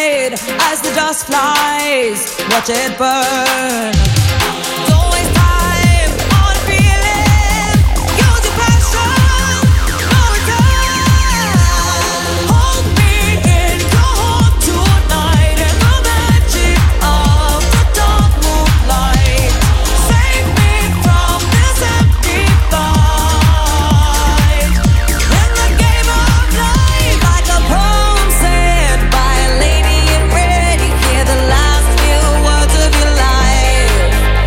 light as the dust flies. Watch it burn. Last few words of your life.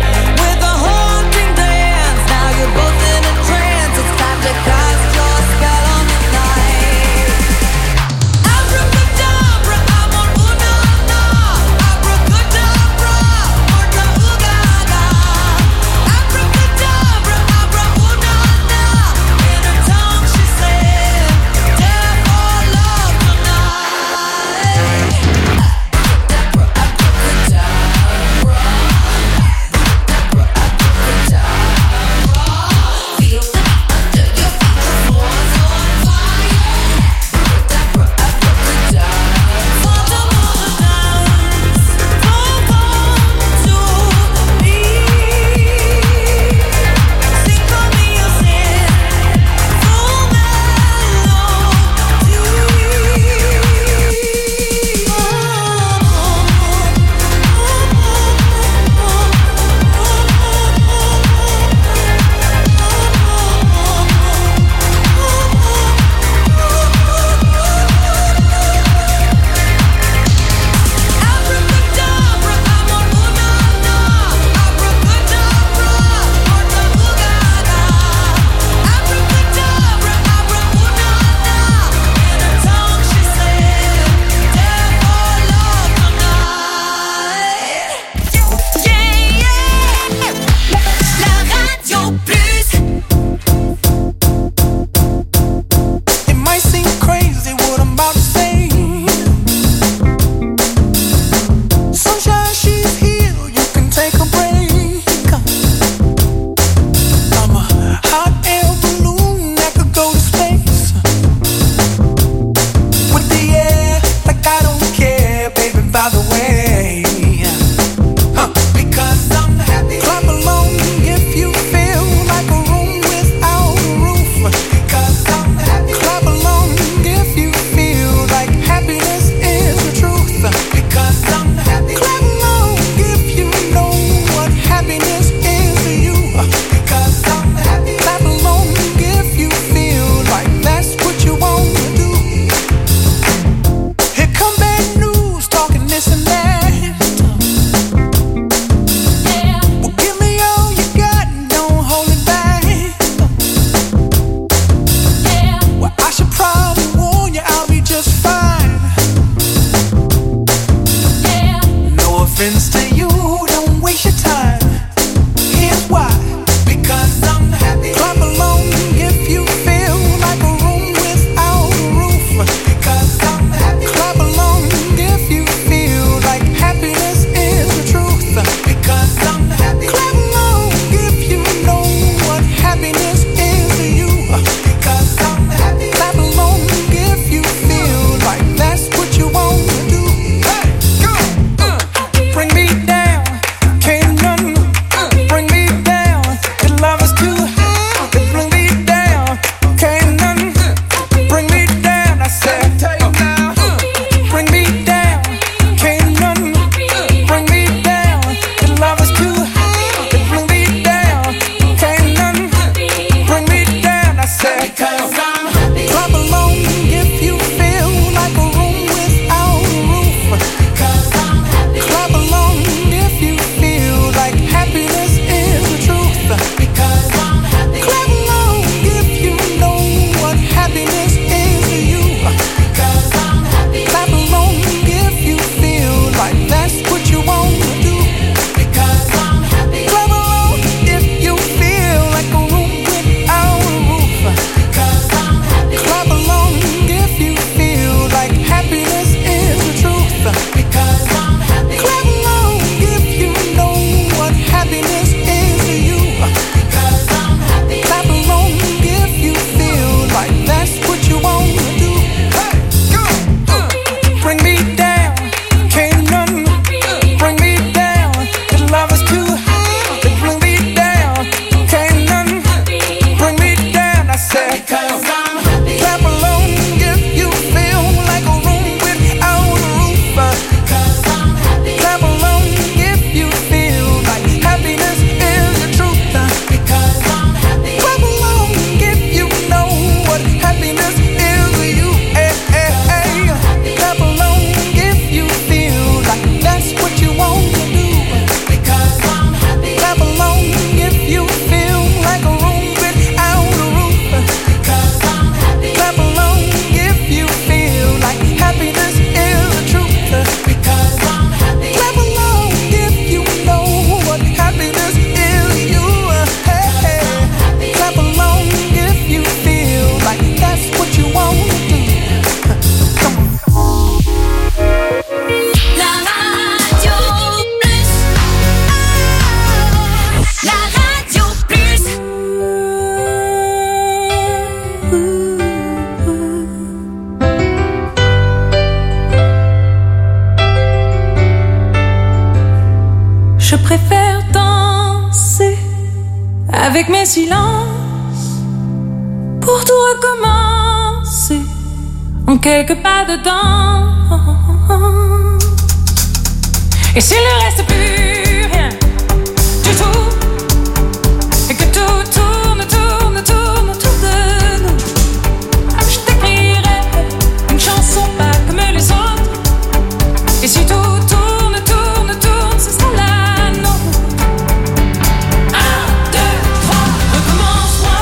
Je préfère danser avec mes silences pour tout recommencer en quelques pas de danse. Et s'il ne reste plus rien du tout, et que tout tourne autour de nous, je t'écrirai une chanson pas comme les autres. Et si tout tourne, ce sera la nôtre. 1, 2, 3, recommence-moi.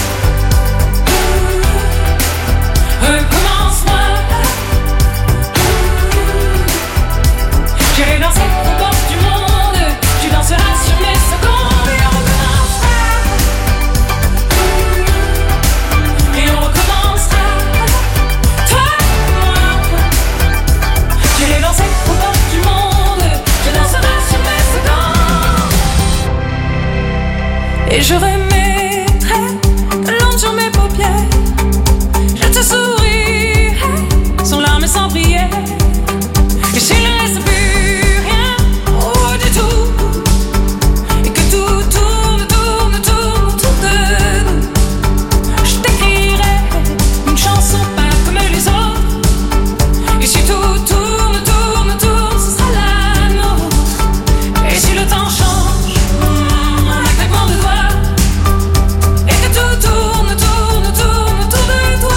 Recommence-moi. J'irai danser aux portes du monde. Tu danseras sur mes secondes. Et on recommencera. Et on recommencera. Toi et moi. J'irai danser aux portes du monde. Tu danseras sur mes secondes. Et je remettrai de l'ombre sur mes paupières. Je te sourirai sans larmes et sans prière. Et s'il ne reste plus rien du tout, et que tout tourne autour de nous, je t'écrirai une chanson pas comme les autres. Et si tout tourne, ce sera la nôtre. Et si le temps change, un claquement de doigts, et que tout tourne autour de toi.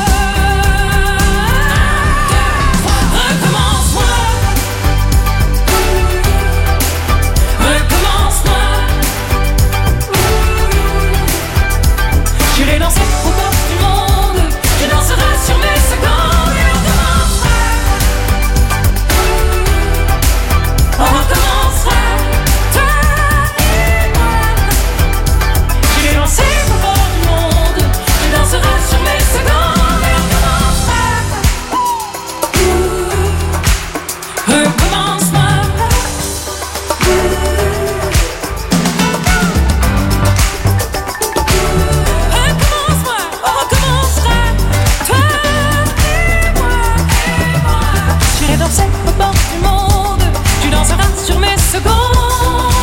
Recommence-moi. Recommence-moi. J'irai danser aux portes du monde. Tu danseras sur mes secondes. Et on recommencera. On recommencera. Toi et moi. J'irai danser aux portes du monde. Tu danseras sur mes secondes. Et on recommencera. Recommence-moi. Recommence-moi, on recommencera. Toi et moi. J'irai danser aux portes du monde. Tu danseras sur mes secondes.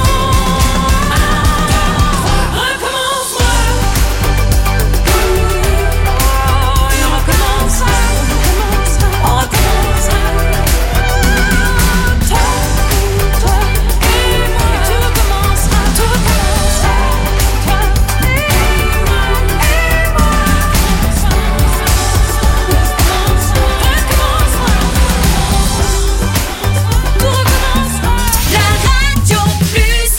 Recommence-moi. Et on recommencera. On recommencera. Toi et moi. Et tout recommencera. Toi et moi. Tout recommencera. La Radio Plus.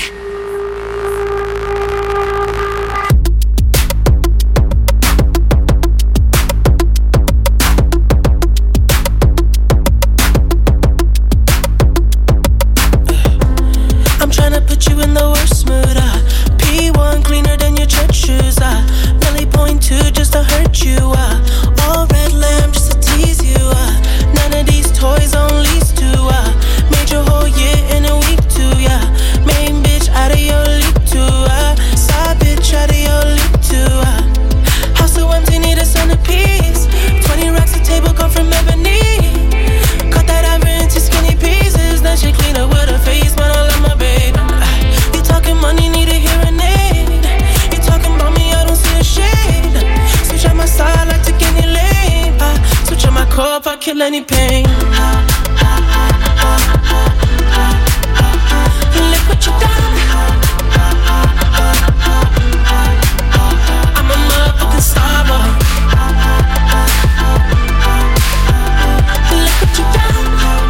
I'm tryna put you in the worst mood. P1 cleaner than your church shoes. Really point two just to hurt you. All red lamb just to tease you. None of these toys on lease to. Made your whole year in a week too. Yeah, main bitch out of your league too. Side bitch out of your league too. House so empty, need a centerpiece. 20 racks a table come from ebony. Cut that ever into skinny pieces. Then she clean up with her face, man, I love my baby. You talking money, need a hearing aid. You talking about me, I don't see a shade. Switch on my side, like take any lane. Switch on my cup, I kill any pain. Look what you done. I'm a motherfucking star boy. Look what you done.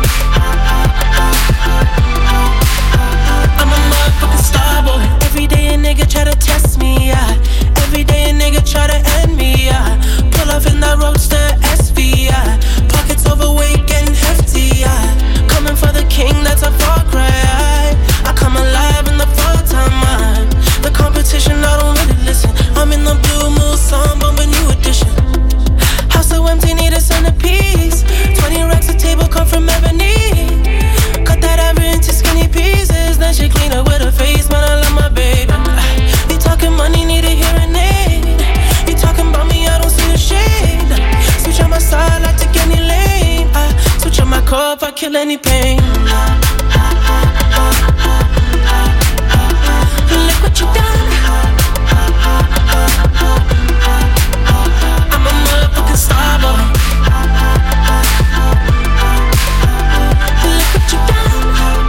I'm a motherfucking star boy. Every day a nigga try to test me, yeah. Every day a nigga try to end me, yeah. Pull off in that roadster SV, yeah. Pockets overweight, getting hefty, yeah. Coming for the king, that's a far cry. I come alive in the fall time. The competition, I don't really listen. I'm in the blue mood, song bumping new edition. House so empty, need a centerpiece. 20 racks a table come from ebony. Cut that ever into skinny pieces. Then she clean up with her face, man, I love my baby. You talking money, need a hearing aid. You talking about me, I don't see a shade. Switch on my side, I take any lane. Switch on my cup, I kill any pain. what you done. I'm a motherfucking star boy. Look what you done.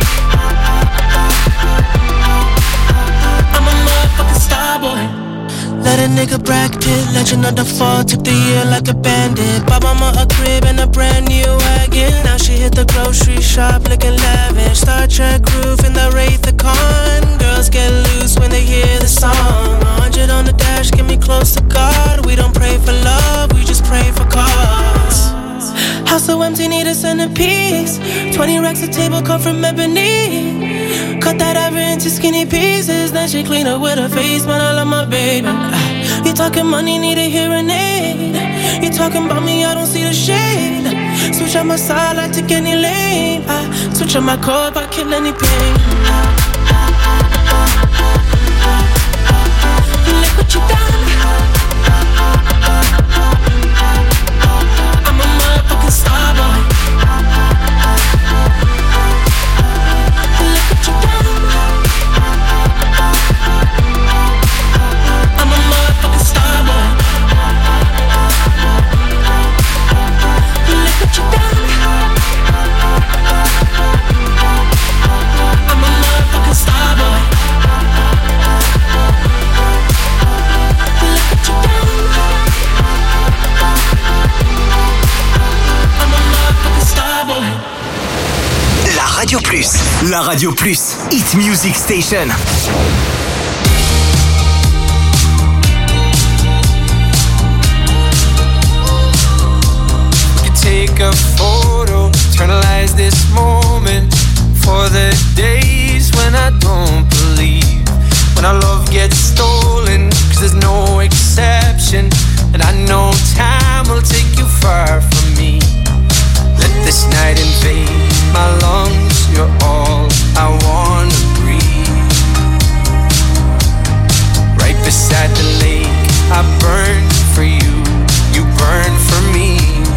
I'm a motherfucking star boy. Let a nigga Brad Pitt, legend of the fall, took the year like a bandit. Bought mama a crib and a brand new wagon. Now she hit the grocery shop looking lavish. Star Trek roof in the Wraith the Con. Girls get loose when they hear the song. 100 on the dash, get me close to God. We don't pray for love, we just pray for cause. House so empty, need a centerpiece. 20 racks of table cut from ebony. Cut that ever into skinny pieces. Then she clean up with her face, man, I love my baby. You talking money, need a hearing aid. You talking about me, I don't see the shade. Switch on my side, I take any lane. I switch on my core, I kill any pain. Look what you done. I'm a motherfucking star boy. Look what you done. I'm a motherfucking star boy. Look what you done. I'm a motherfucking star boy. Look what you done. I'm a motherfucking star boy. La Radio Plus. La Radio Plus. Hit Music Station. Take a photo, eternalize this moment for the days when I don't believe, when our love gets stolen, cause there's no exception, and I know time will take you far from me. Let this night invade my lungs, you're all I wanna breathe. Right beside the lake, I burn for you, you burn for me.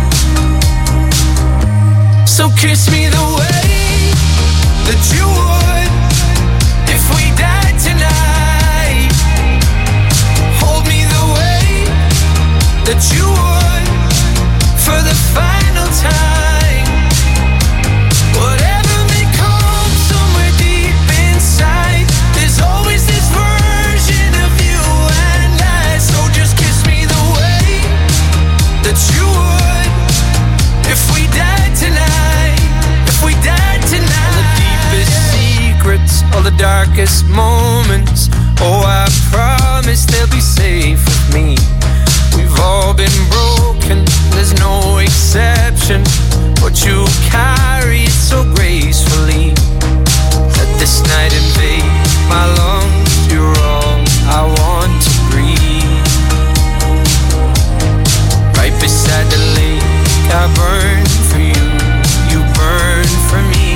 So kiss me the way that you would if we died tonight. Hold me the way that you would for the final time. Whatever may come somewhere deep inside, there's always this version of you and I. So just kiss me the way that you would if we died tonight. We died tonight. All the deepest secrets, all the darkest moments, oh, I promise they'll be safe with me. We've all been broken, there's no exception, but you carry it so gracefully. Let this night invade my lungs, you're all I want to breathe. Right beside the lake, I burn for you, you burn for me.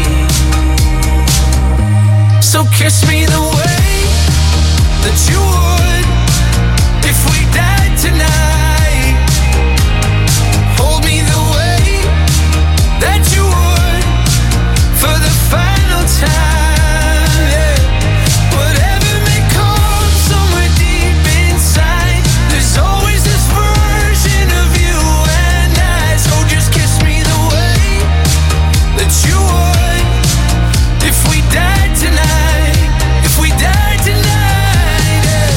So kiss me the way that you would if we died tonight. Hold me the way that you would for the final time, yeah. Whatever may come somewhere deep inside, there's always this version of you and I. So just kiss me the way that you would if we died tonight, if we died tonight, yeah.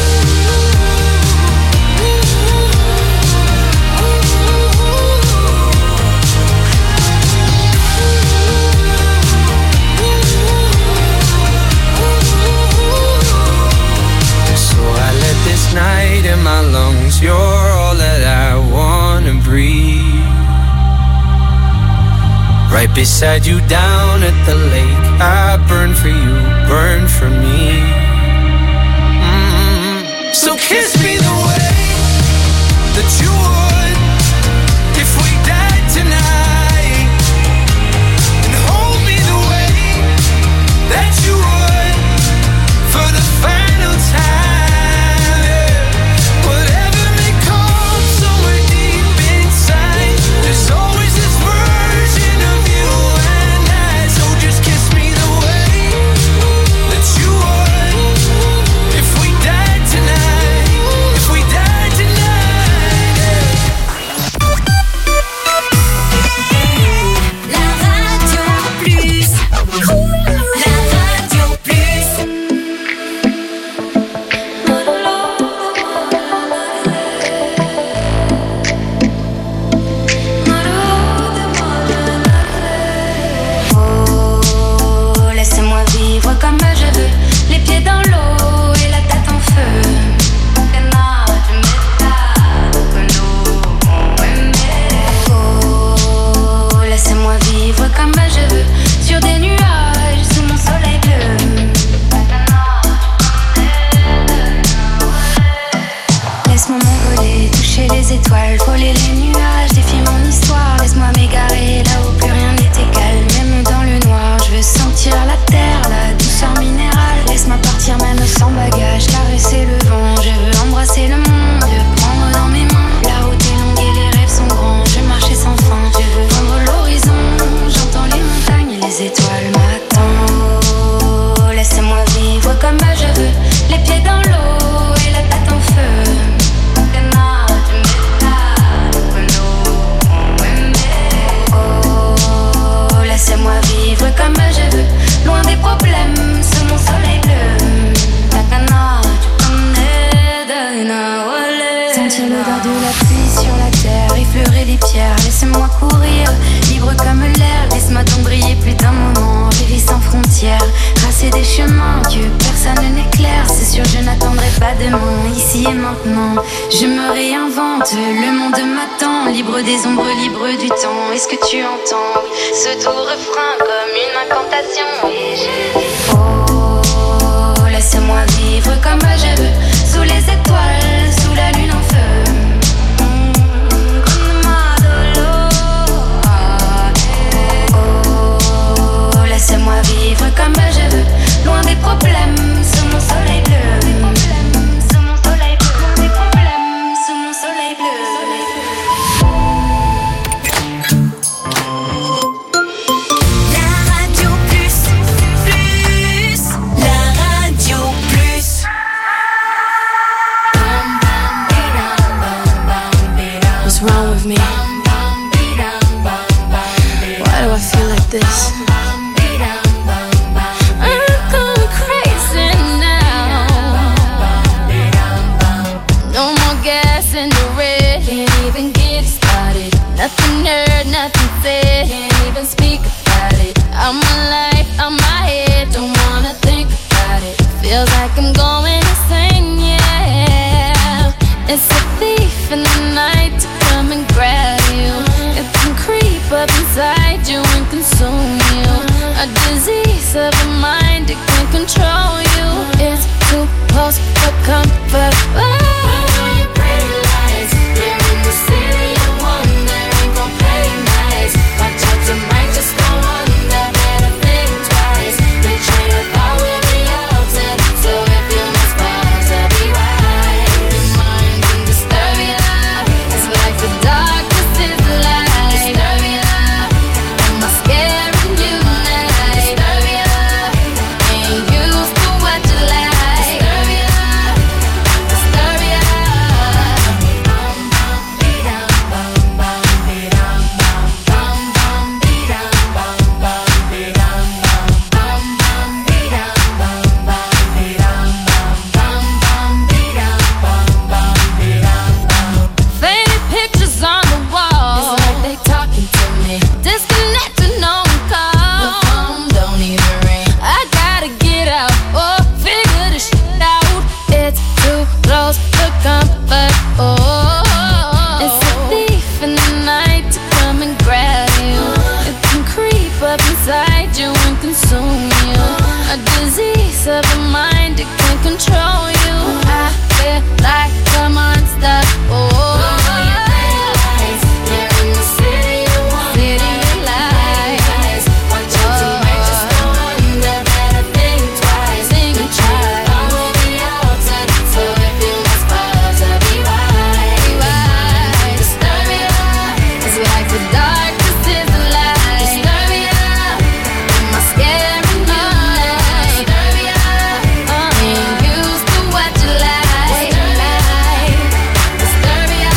So I let this night in my lungs, you're all that I wanna breathe. Right beside you down at the lake, I burn for you, burn for me. So kiss me the way that you would if we died tonight, and hold me the way that you would for the final time, yeah. Whatever may come somewhere deep inside, there's always this version of you and I. So just kiss me the way that you would maintenant. Je me réinvente, le monde m'attend. Libre des ombres, libre du temps. Est-ce que tu entends ce doux refrain comme une incantation? Et je dis oh, laisse-moi vivre comme je veux, sous les étoiles, sous la lune en feu. Oh, laisse-moi vivre comme je veux, loin des problèmes, sous mon soleil bleu. Sous mon soleil bleu, loin des problèmes, sous mon soleil bleu. La radio plus, la radio plus. What's wrong with me? Why do I feel like this? I'm going crazy now. No more gas in the red. Can't even get started. Nothing heard, nothing said. Can't even speak about it. I'm alive, I'm my head. Don't wanna think about it. Feels like I'm going insane, yeah. It's a thief in the night to come and grab you. It can creep up inside you and consume you. A disease of the mind, it can control you. It's too close for comfort. Disturbia.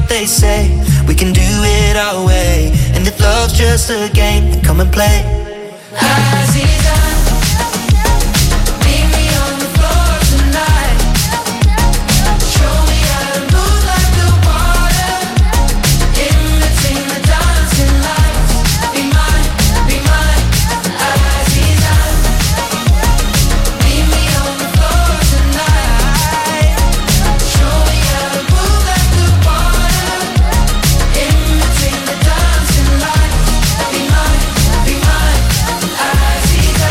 what they say. We can do it our way. And if love's just a game, then come and play. Aziza, meet me on the floor tonight. Show me how to move like the water. In between the dancing lights. Be mine, Aziza. Meet me on the floor tonight. Show me how to move like the water. In between the dancing lights. Be mine, Aziza.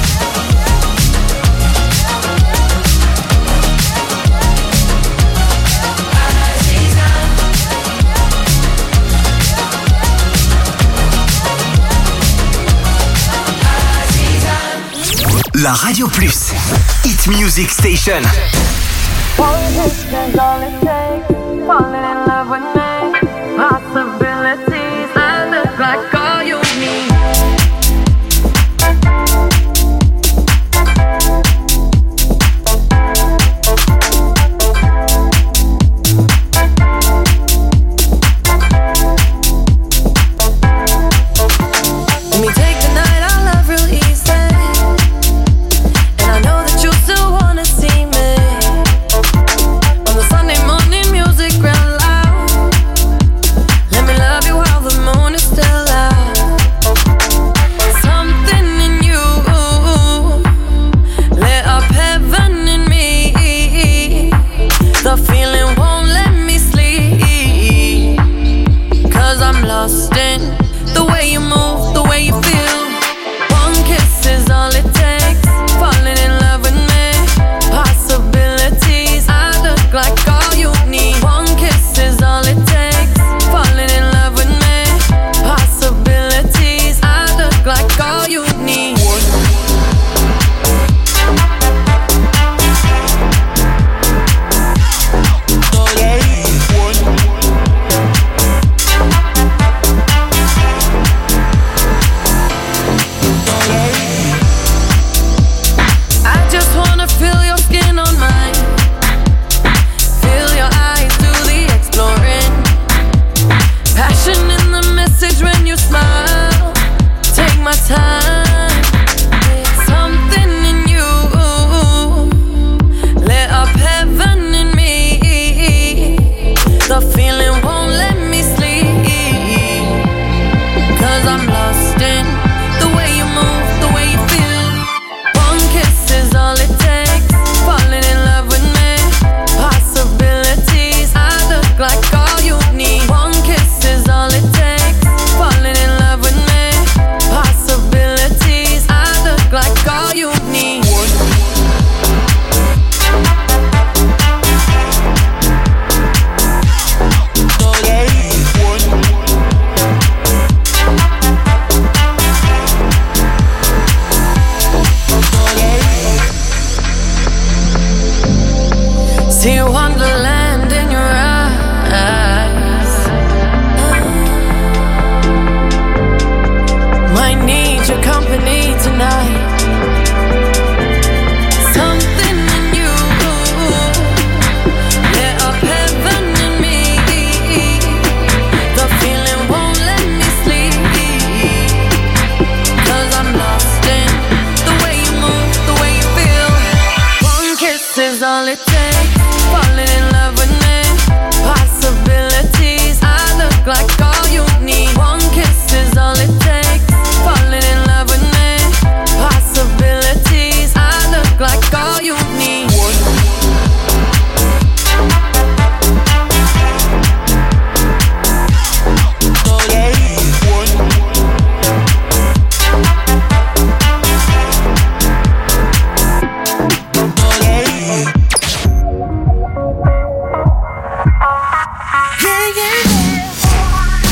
La Radio Plus, Hit Music Station. One kiss is all it takes. Falling in love with me. Possibilities. I look like all you need. Let me take the night, I love real easy. And I know that you still wanna see me. On the Sunday morning, music real loud. Let me love you while the moon is still out. Something in you lit up heaven in me. The feeling won't let me sleep. 'Cause I'm lost in the way you move, the way you feel. One kiss is all it takes. Falling in love with me. Possibilities. I look like all you need. One kiss is all it takes. Falling in love with me. Possibilities. I look like all you need. I just wanna feel your skin on mine. Feel your eyes do the exploring. Passion in the message when you smile. Take my time. Something in you lit up heaven in me. The feeling won't let me sleep. 'Cause I'm lost in the way you move, the way you feel. One kiss is all it takes. Falling in love with me. Possibilities. I look like all you need. One kiss is all it takes. Falling in love with me. Possibilities. I look like all you need. See wonderland in your eyes. Might need your company tonight. Something in you lit up heaven in me. The feeling won't let me sleep. 'Cause I'm lost in the way you move, the way you feel. One kiss is all it takes. Falling in love with me. Possibilities. I look like all you need. One kiss is all it takes. Falling in love with me. Possibilities. I look like all you need. Yeah, yeah, yeah.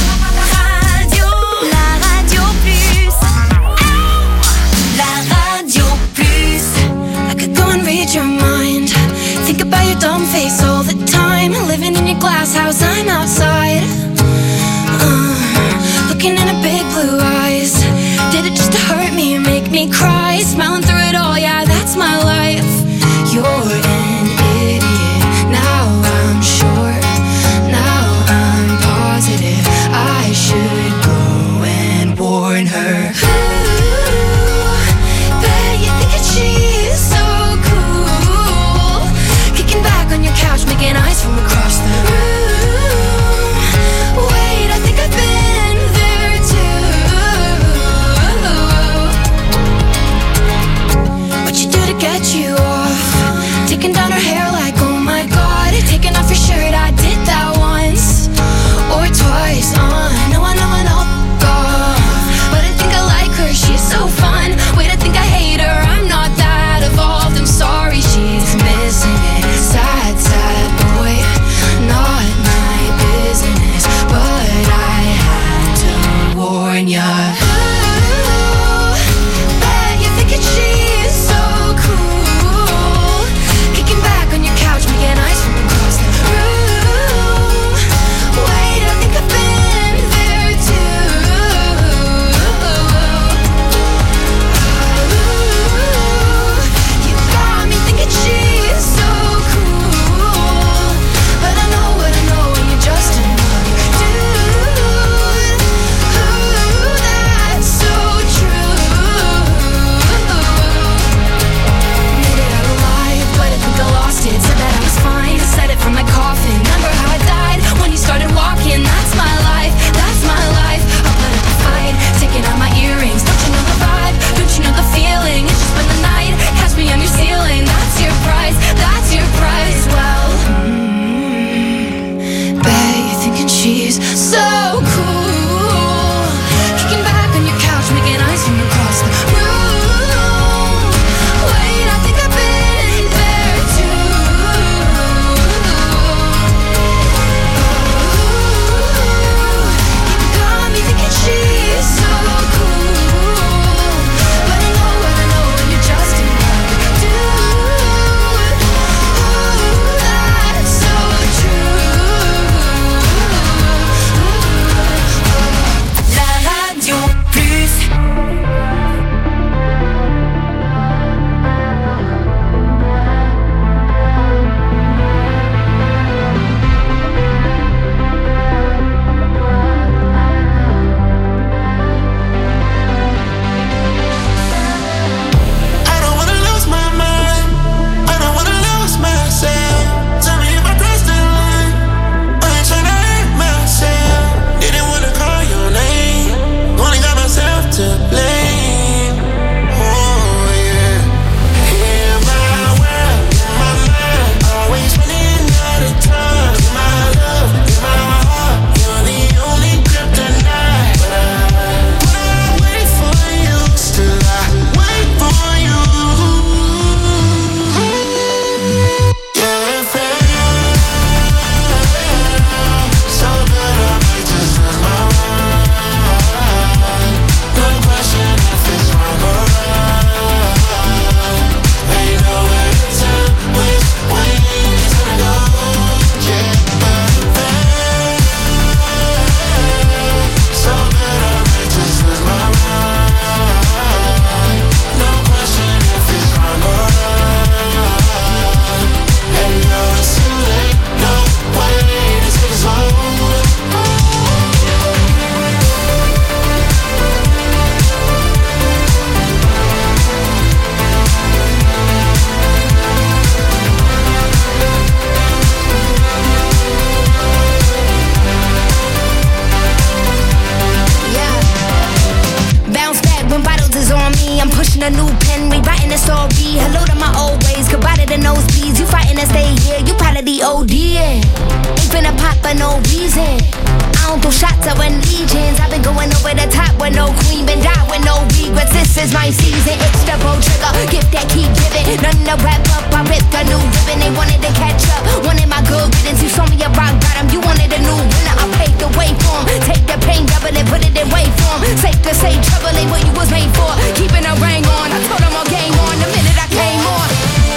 be ODing. Ain't finna pop for no reason. I don't throw shots, I run legions. I've been going over the top with no queen, been die with no regrets. This is my season, it's the bow trigger. Gift that keep giving, none to wrap up. I ripped a new ribbon, they wanted to catch up. Wanted my good riddance, you saw me a rock bottom. You wanted a new winner, I paved the way for 'em. Take the pain, double it, put it in wait form. Safe to say, trouble ain't what you was made for. Keeping a ring on, I told them all game on the minute I came on.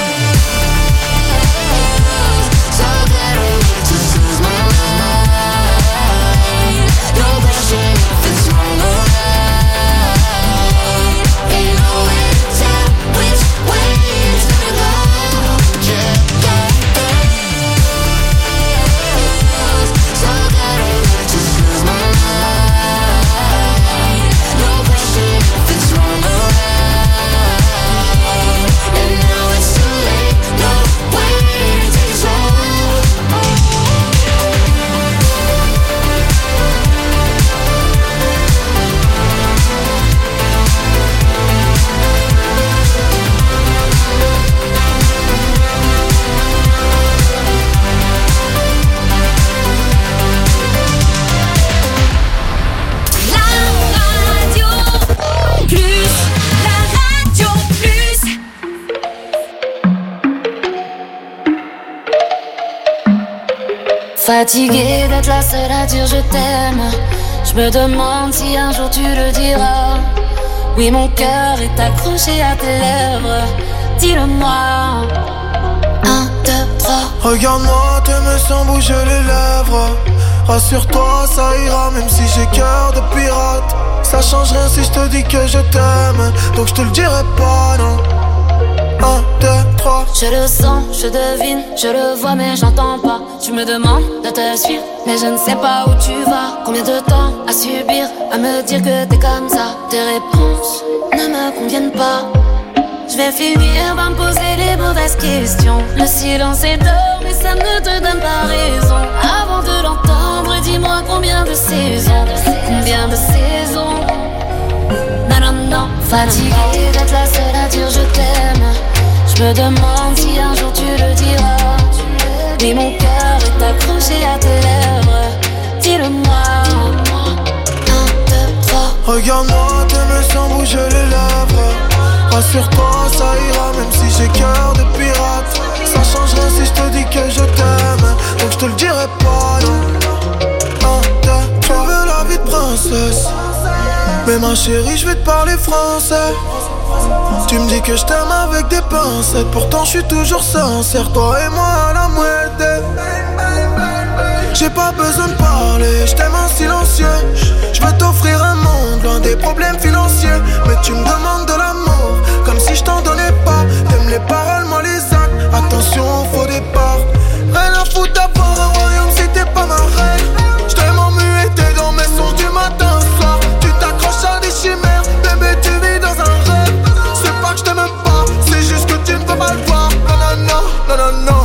So that I need to lose my mind. No question if it's wrong or right. Ain't nowhere to tell which way it's gonna go. Yeah, yeah, yeah. So that I need to lose my mind. No question if it's wrong or right. And now it's too late. No way to take us home. Fatiguée d'être la seule à dire je t'aime. Je me demande si un jour tu le diras. Oui, mon cœur est accroché à tes lèvres. Dis-le-moi. 1, 2, 3. Regarde-moi, t'aimes sans bouger les lèvres. Rassure-toi, ça ira même si j'ai cœur de pirate. Ça change rien si je te dis que je t'aime. Donc je te le dirai pas, non. 1, 2, 3. Je le sens, je devine, je le vois mais j'entends pas. Tu me demandes de te suivre, mais je ne sais pas où tu vas. Combien de temps à subir, à me dire que t'es comme ça. Tes réponses ne me conviennent pas. Je vais finir par me poser les mauvaises questions. Le silence est d'or mais ça ne te donne pas raison. Avant de l'entendre, dis-moi combien de saisons. Combien de saisons. Non, non, non. Fatiguée d'être la seule à dire je t'aime. Je me demande si un jour tu le diras. Mais mon cœur est accroché à tes lèvres. Dis-le-moi. 1, 2, 3. Regarde-moi, t'aimes sans bouger les lèvres. Rassure-toi, ça ira même si j'ai cœur de pirate. Ça change rien si je te dis que je t'aime. Donc je te le dirai pas, non. 1, 2, 3. Tu veux la vie de princesse, mais ma chérie, je vais te parler français. Tu me dis que je t'aime avec des pincettes, pourtant je suis toujours sincère. Toi et moi à la moitié. J'ai pas besoin de parler, je t'aime en silencieux. Je veux t'offrir un monde loin des problèmes financiers. Mais tu me demandes de l'amour, comme si je t'en donnais pas. T'aimes les paroles, moi les actes. Attention au faux départ. Rien à foutre d'avoir un royaume si t'es pas ma reine. Je t'aime en muet, t'es dans mes sons du matin au soir. Tu t'accroches à des chimères, bébé tu vis dans un rêve. C'est pas que je t'aime pas, c'est juste que tu ne peux pas le voir. Non, non, non, non, non, non.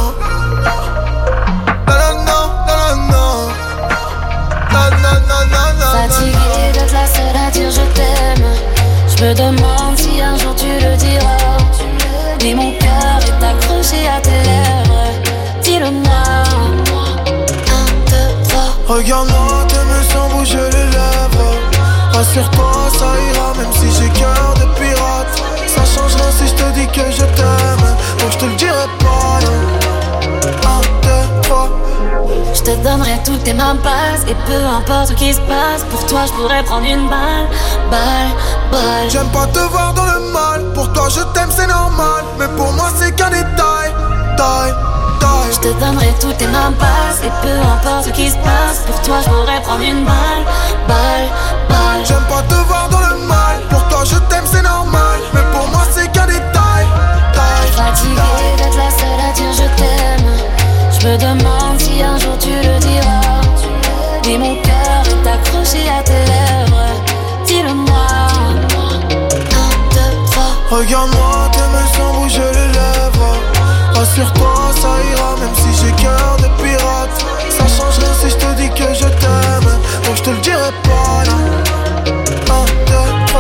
Fatiguée d'être la seule à dire je t'aime. Je me demande si un jour tu le diras. Mais mon cœur est accroché à tes lèvres. Dis-le-moi. 1, 2, 3. Regarde-moi, t'aimes sans bouger les lèvres. Rassure-toi, ça ira même si j'ai cœur de pirate. Ça change rien si je te dis que je t'aime. Donc je te le dirai pas, non. 1, 2, 3. Je te donnerai toutes tes mains passes. Et peu importe ce qui se passe, pour toi je pourrais prendre une balle. Balle, balle. J'aime pas te voir dans le mal. Pour toi je t'aime c'est normal. Mais pour moi c'est qu'un détail. Taille, taille. Je te donnerai toutes tes mains passes. Et peu importe ce qui se passe, pour toi je pourrais prendre une balle. Balle, balle. J'aime pas te voir dans le mal. Pour toi je t'aime c'est normal. Mais pour moi c'est qu'un détail. Taille. Fatiguée d'être la seule à dire je t'aime. Je me demande si un jour tu le diras. Mais mon cœur est accroché à tes lèvres. Dis-le-moi. 1, 2, 3. Regarde-moi, t'aimes sans bouger les lèvres. Rassure-toi, ça ira même si j'ai cœur de pirate. Ça change rien si je te dis que je t'aime. Donc je te le dirai pas, non. 1, 2, 3.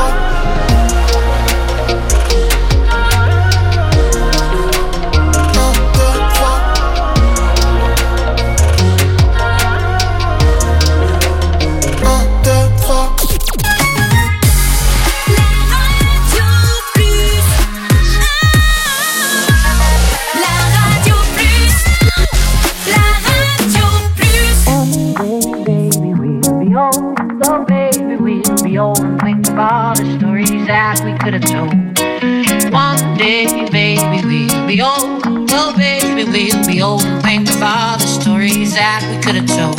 could have told. One day, baby, we'll be old. Oh, baby, we'll be old and think of all the stories that we could have told.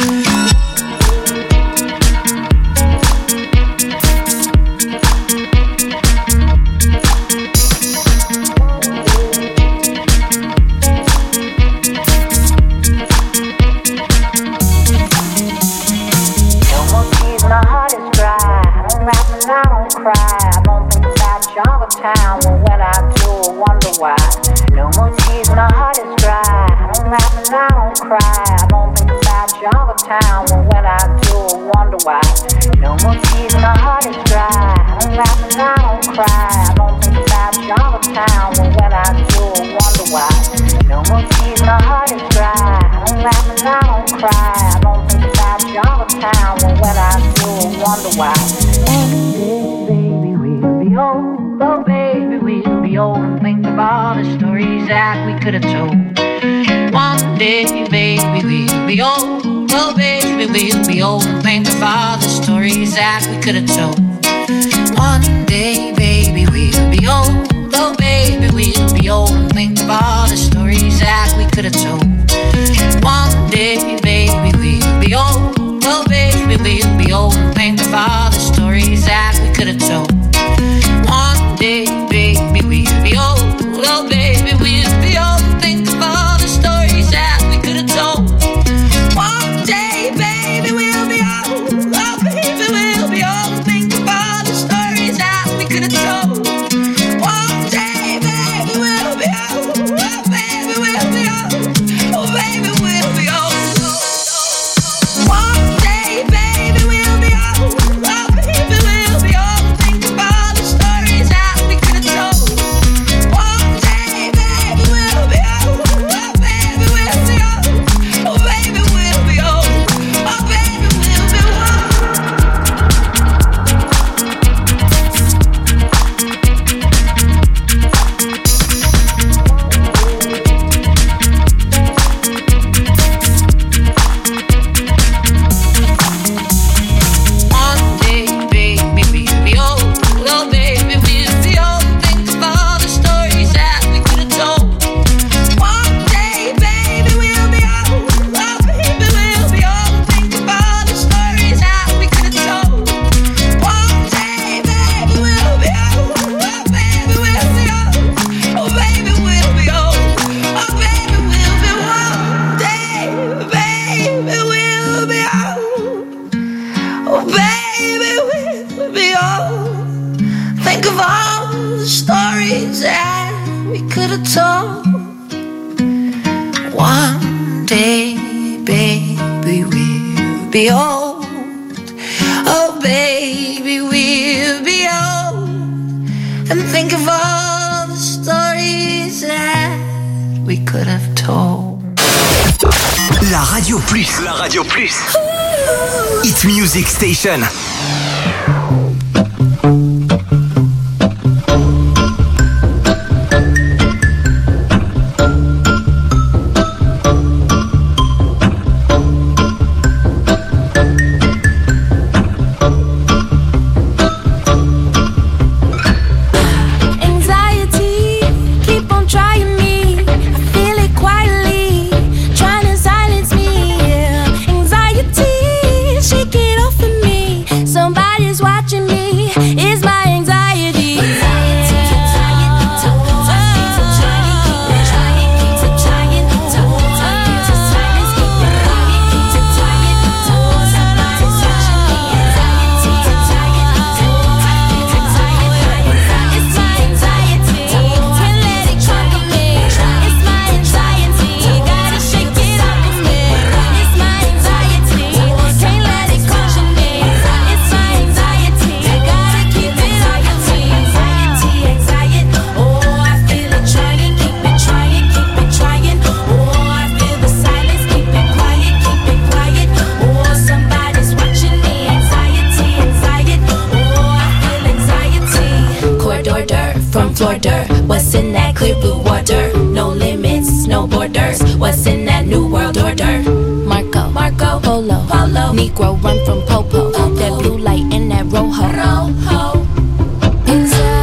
I don't cry, I don't think about Jungle Town, but when I do, I wonder why. No more tears, my heart is dry. I don't laugh and I don't cry, I don't think about Jungle Town, but when I do, I wonder why. No more tears, my heart is dry. I don't laugh and I don't cry, I don't think about Jungle Town, but when I do, I wonder why. No more tears, my heart is dry. I don't laugh and I don't cry, I don't think about Jungle Town, but when I do, I wonder why. Baby, we'll be old. Oh, baby, we'll be old and think of all the stories that we could have told. One day, baby, we'll be old. Oh, baby, we'll be old and think of all the stories that we could have told. One day, baby, we'll be old. Oh, baby, we'll be old and think of all the stories that we could have told. One day, baby, we'll be old. Oh, baby, we'll be old and think of all the stories that we could have told. One day, baby, we'll be old. Oh, baby, we'll be old and think of all the stories that we could have told. One day, baby, we'll be old. Oh, baby, we'll be old and think of all the stories that we could have told. One day, baby, we'll be old. Oh, baby, we'll be old. Oh, baby, we'll be old. One day, baby, we'll be old. Oh, baby, we'll be old. Think of all the stories that we could have told. One day, baby, we'll be old. Oh, baby, we'll be old. Oh, baby, we'll be old. Oh, baby, we'll be One day, baby, we'll be old. Oh, baby, we'll be old. Think of all the stories that we could have told. One day, baby, we'll be old. Oh, baby, we'll be old. Think of all the stories that we could have told. One day, baby, we'll be old. Oh, baby, we'll be old. Oh, baby, we'll be old. Oh, baby, we'll be one day, baby, we'll be old. Oh, baby, we'll be old. Think of all the stories that we could have told. One day, baby, we'll be old. Oh, baby, we'll be old. And think of all the stories that we could have told. La Radio Plus. La Radio Plus. Hit Music Station. Anxiety, keep on trying me. I feel it quietly, trying to silence me. Yeah. Anxiety, shake it off of me. Somebody's watching me. It's my anxiety. From Florida, what's in that clear blue water? No limits, no borders. What's in that new world order? Marco, Polo, Negro run from Popo. That blue light in that Rojo. Anxiety.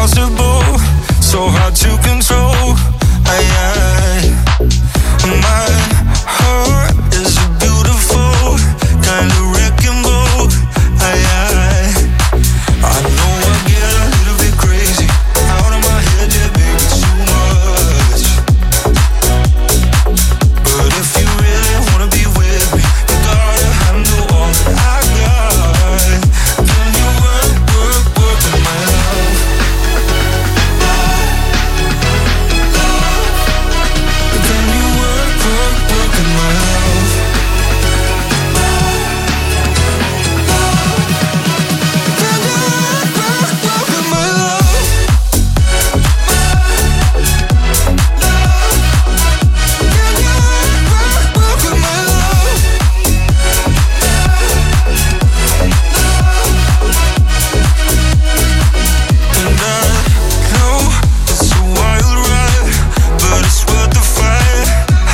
impossible, so hard to control. My heart is a beautiful kind of wrecking ball. I know I get a little bit crazy, out of my head, yeah, baby, too much. But if you really wanna be with me, you gotta handle all that I got. Can you work with my love? Can you work with my love? Can you work with my love? And I know it's a wild ride, but it's worth the fight.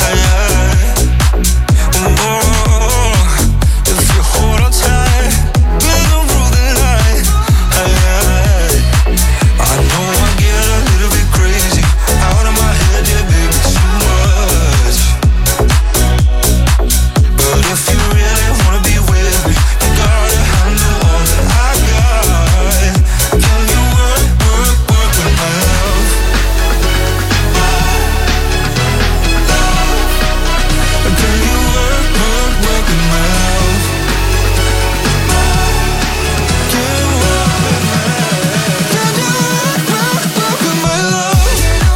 If you hold on tight, better rule the night. I know I get a little bit crazy, out of my head, yeah, baby, too much. But if you really wanna be with me, you gotta handle all that I got. Can you work with my love? Can you work with my love? Can you work with my love? Can you work with my love?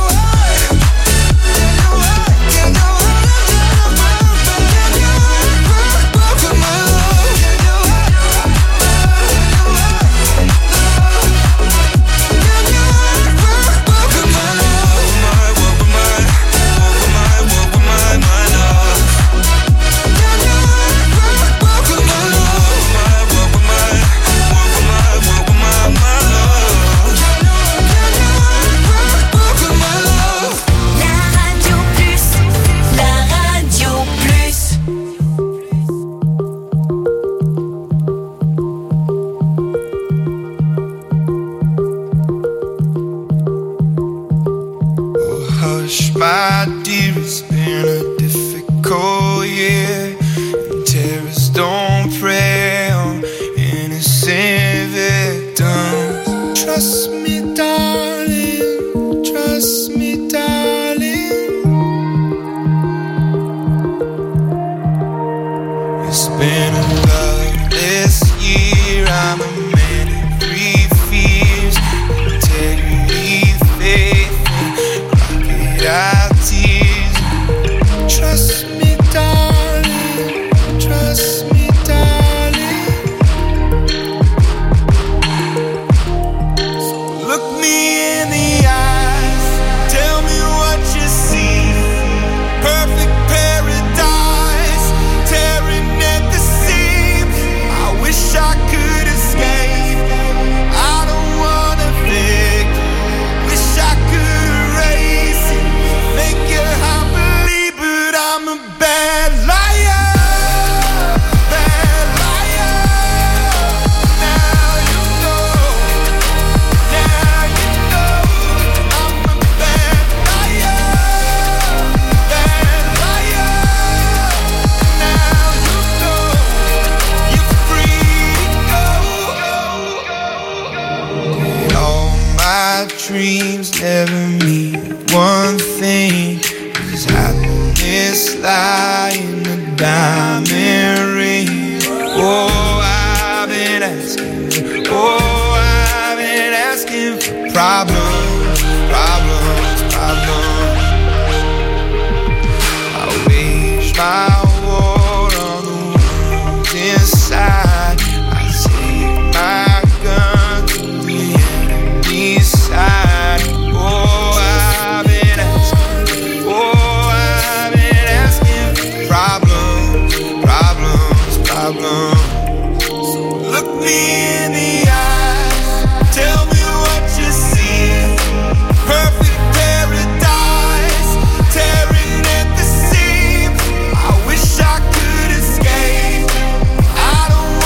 Can you Hush, my dear, it's been a difficult year. And terrorists don't prey on innocent victims. Trust me, darling. Trust me, darling. It's been a loveless year. I'm a man of three fears: integrity, faith, our tears. Trust me, darling. Trust me, darling. So look me in the eyes, tell me what you see. Perfect paradise, tearing at the seams. I wish I could escape. I don't wanna think. Wish I could erase it, make you happily, but I'm a bad liar. Bad liar. Now you know. Now you know. I'm a bad liar. Bad liar. Now you know. You're free to go. All my dreams never mean one thing. Does happiness lie in the diamond ring? Oh, I've been asking. Oh, I've been asking for problems, problems, problems. I wage my war on the ones inside. I take my gun to the enemy's side. Oh, I've been asking. Oh, I've been asking for problems, problems, problems. So look me in the eyes, tell me what you see. Perfect paradise, tearing at the seams. I wish I could escape. I don't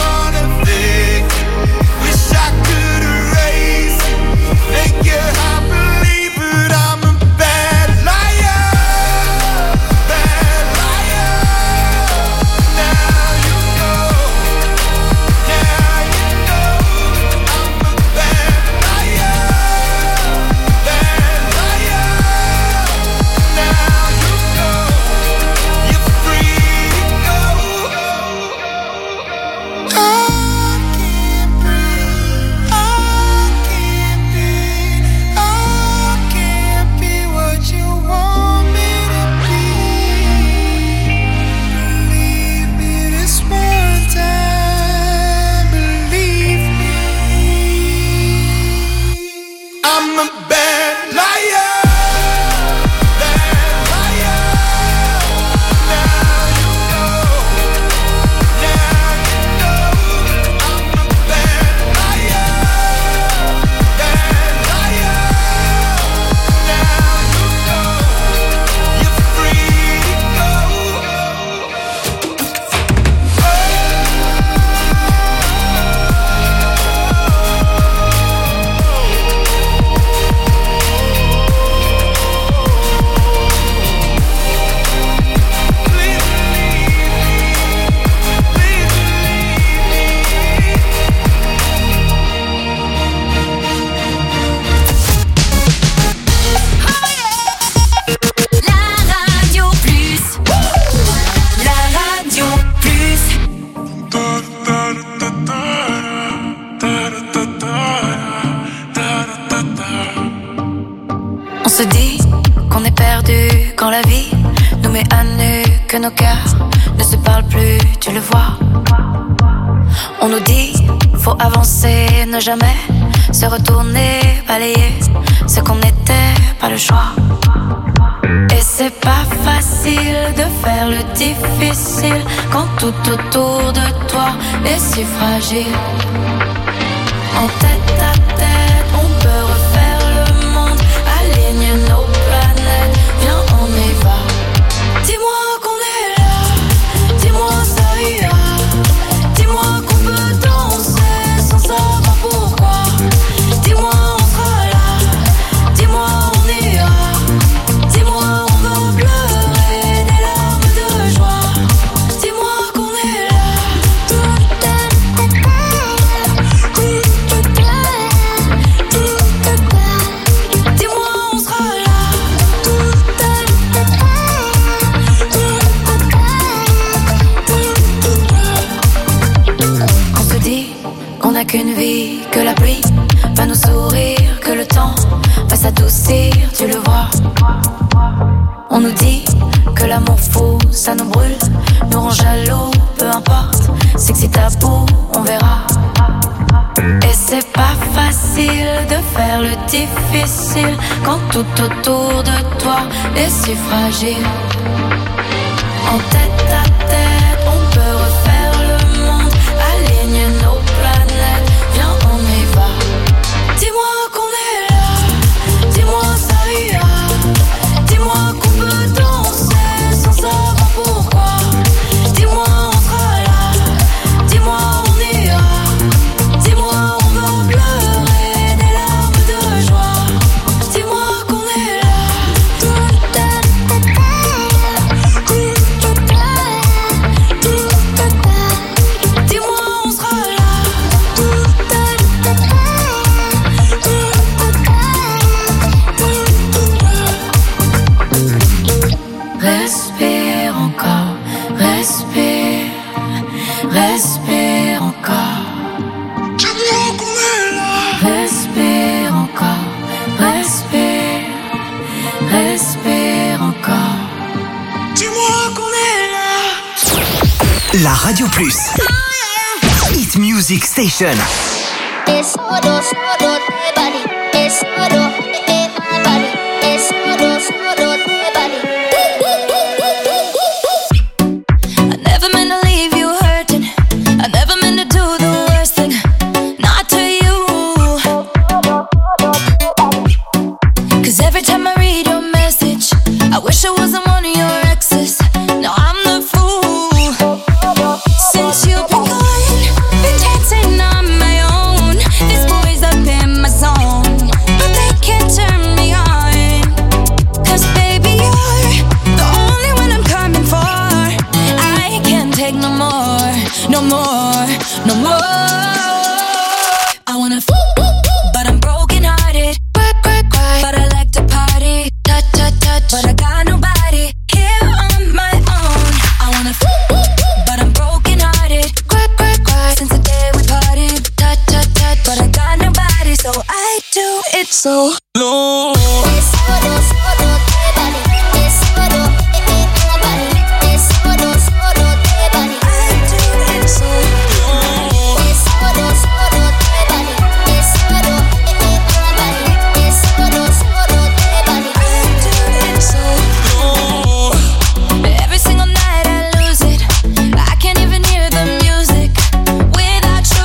se dit qu'on est perdu quand la vie nous met à nu, que nos cœurs ne se parlent plus, tu le vois. On nous dit, faut avancer, ne jamais se retourner, balayer ce qu'on était, pas le choix. Et c'est pas facile de faire le difficile quand tout autour de toi est si fragile. En tête à tête, on peut refaire le monde, aligner nos planètes, viens on y va. Dis-moi qu'on est là, dis-moi ça ira, dis-moi qu'on peut danser sans savoir pourquoi. Dis-moi on sera là, dis-moi on ira, dis-moi on va pleurer des larmes de joie. Dis-moi qu'on est là. Dis-moi on sera là. On se dit qu'on n'a qu'une vie, que la pluie va nous sourire, que le temps va s'adoucir, tu le vois. On nous dit que l'amour fou, ça nous brûle, nous rend jaloux, peu importe, c'est que si t'as beau, on verra. Et c'est pas facile de faire le difficile quand tout autour de toi est si fragile. En tête à tête, on peut refaire le monde, aligner nos planètes, viens on y va. Dis-moi qu'on est là, dis-moi ça ira, dis-moi qu'on peut danser sans savoir pourquoi. Dis-moi on sera là, dis-moi on ira, dis-moi on va pleurer des larmes de joie. Dis-moi qu'on est là. Dis-moi on sera là. Respire encore, respire, respire encore. Respire encore, respire, respire encore. Dis-moi qu'on est là. La Radio Plus. Hit Music Station. Es oro, oro de body. Es oro de body. Es oro, oro de body. I never meant to leave you hurting. I never meant to do the worst thing. Not to you. 'Cause every time I read your message, I wish I wasn't one of your exes. No, I'm the fool. Since you've been gone, been dancing on my own. This boy's up in my zone, but they can't turn me on. 'Cause baby, you're the only one I'm coming for. I can't take no more, no more, no more. I wanna but I'm broken hearted. But I like to party, touch, touch, touch. But I got nobody here on my own. I wanna but I'm broken hearted. Since the day we parted, touch, touch, touch. But I got nobody, so I do it so low. Es oro, oro de body. Es oro de body. Es oro, oro de body. I do it so low. Es oro, oro de body. Es oro de body. Es oro, oro de body. I do it so low. Every single night I lose it. I can't even hear the music without you.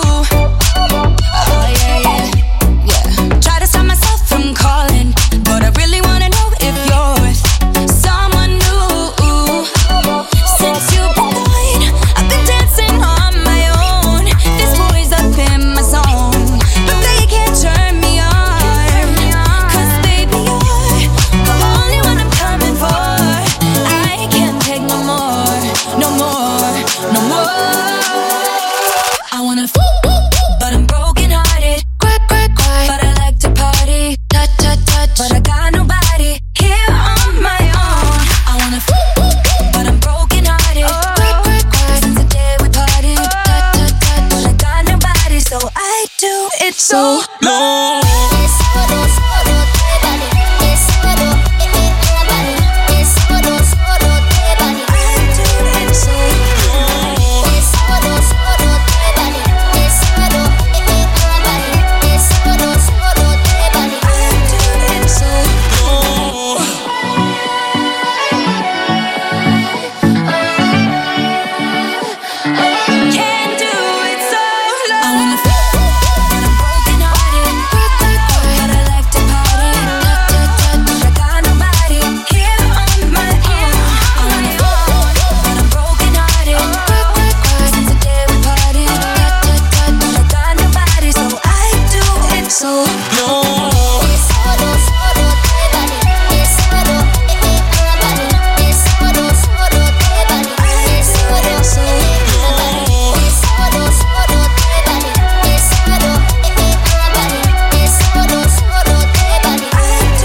Oh yeah, yeah, yeah. Try to stop myself from calling, but I really wanna know if you're with someone new. Since you've been gone, I've been dancing on my own. This boy's up in my zone, but they can't turn me on. 'Cause baby, you're the only one I'm coming for. I can't take no more, no more, no more. I wanna but I'm broken hearted. But I like to party, touch, touch, touch. But I got nobody here on my own. I wanna but I'm broken hearted. Since the day we parted, touch, touch, touch. But I got nobody, so I do it so